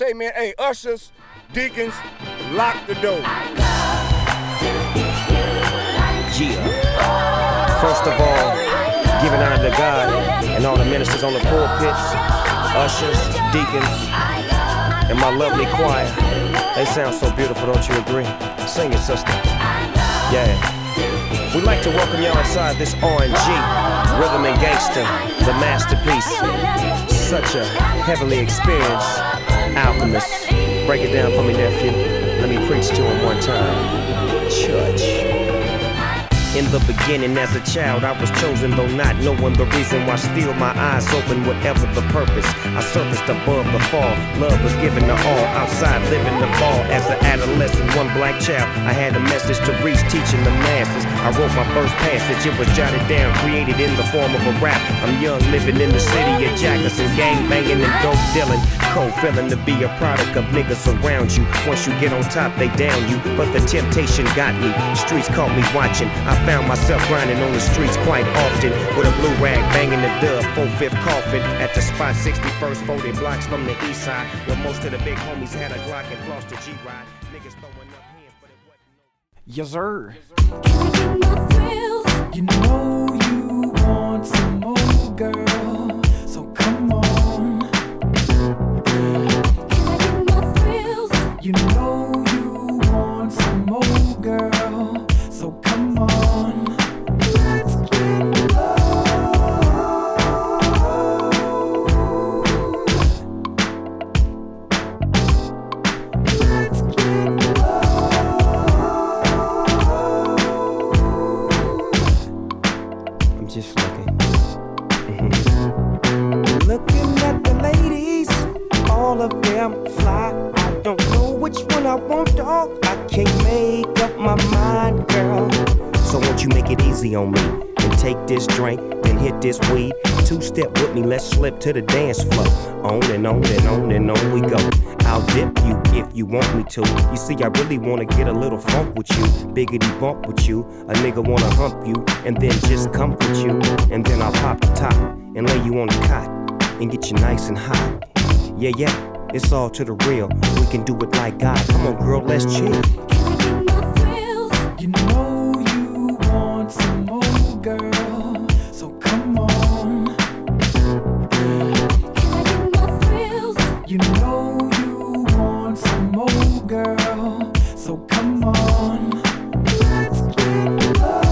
say, man, hey, ushers, deacons, lock the door. Yeah. First of all, giving honor to God and all the ministers on the pulpits, ushers, deacons, and my lovely choir. They sound so beautiful, don't you agree? Sing it, sister. Yeah. We'd like to welcome y'all inside this R&G, Rhythm and Gangsta, the masterpiece. Such a heavily experienced alchemist. Break it down for me, nephew. Let me preach to him one time. Church. In the beginning, as a child, I was chosen, though not knowing the reason why. Still, my eyes open, whatever the purpose. I surfaced above the fall. Love was given to all. Outside, living the ball. As an adolescent, one black child, I had a message to reach, teaching the masses. I wrote my first passage. It was jotted down, created in the form of a rap. I'm young, living in the city of Jackson, gang banging and dope dealing. Cold feeling to be a product of niggas around you. Once you get on top, they down you. But the temptation got me. Streets caught me watching. I found myself grinding on the streets quite often with a blue rag banging the dub, 4/5 coffin at the spot 61st 40 blocks from the east side, where most of the big homies had a Glock and lost the G-Ride. Niggas throwing up hands, but it wasn't. Yes, sir. Can I get my thrills? You know you want some more, girl. So come on. Can I get my thrills? You know you want some more, girl. So come on. Let's get low. Let's get low. I'm just looking. Looking at the ladies, all of them fly. I don't know which one I want, dog. I can't make up my mind, girl. So won't you make it easy on me and take this drink, then hit this weed. Two-step with me, let's slip to the dance floor. On and on and on and on we go. I'll dip you if you want me to. You see, I really wanna get a little funk with you, biggity bump with you. A nigga wanna hump you and then just comfort you. And then I'll pop the top and lay you on the cot and get you nice and hot. Yeah, yeah, it's all to the real. We can do it like God. Come on, girl, let's chill. Can I get my thrills? You know you want some more, girl. So come on. Can I get my thrills? You know you want some more, girl. So come on. Let's get low.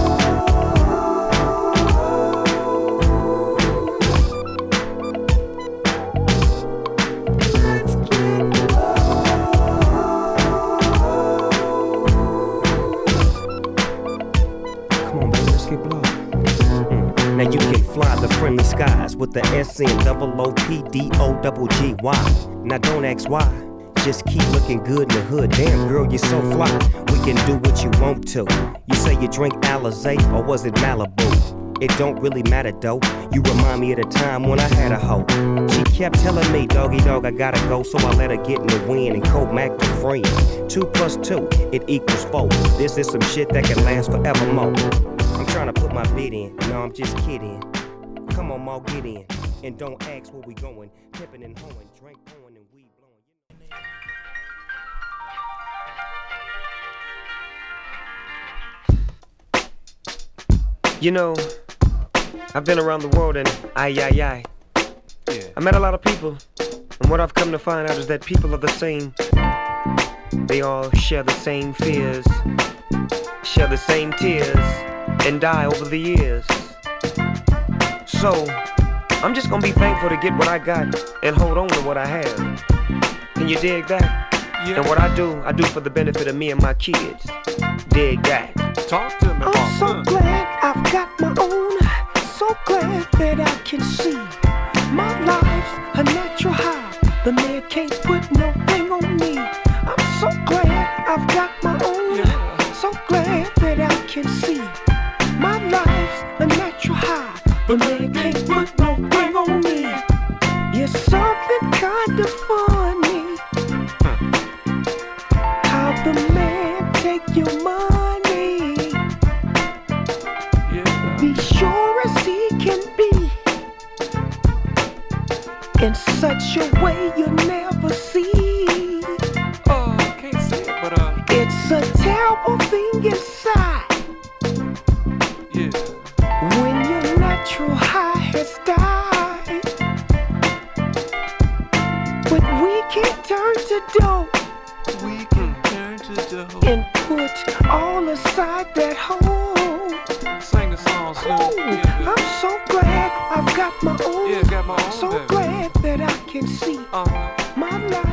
Let's get low. Come on, baby, let's get blown. Now you can fly the friendly skies with the SNOOPDOGGY. Now don't ask why, just keep looking good in the hood. Damn girl, you're so fly. We can do what you want to. You say you drink Alizé or was it Malibu? It don't really matter though. You remind me of the time when I had a hoe. She kept telling me, doggy dog, I gotta go, so I let her get in the wind and co-mac the friend. 2 + 2, it equals 4. This is some shit that can last forevermore. I'm trying to put my bid in, no, I'm just kidding. Come on, Ma, get in, and don't ask where we going. Pippin' and hoeing, drink pouring and weed blowing. You know, I've been around the world and I met a lot of people, and what I've come to find out is that people are the same. They all share the same fears, share the same tears, and die over the years. So, I'm just gonna be thankful to get what I got and hold on to what I have. Can you dig that? Yeah. And what I do for the benefit of me and my kids. Dig that. Talk to me, I'm so glad I've got my own. So glad that I can see my life's a natural high. The man can't put no thing on me. I'm so glad I've got my own. Yeah. So glad that I can see my life's a natural high. The man can't put no thing on me. You're something kind of funny. How the man take your money. Yeah. Be sure as he can be. In such a way you'll never see. thing inside. Yeah. When your natural high has died, but we can turn to dope We can turn to dough. and put all aside that hole. Sing a song, Snoop. Ooh, Yeah, I'm so glad I've got my own. yeah, got my own. So baby. glad that I can see Uh-huh. my life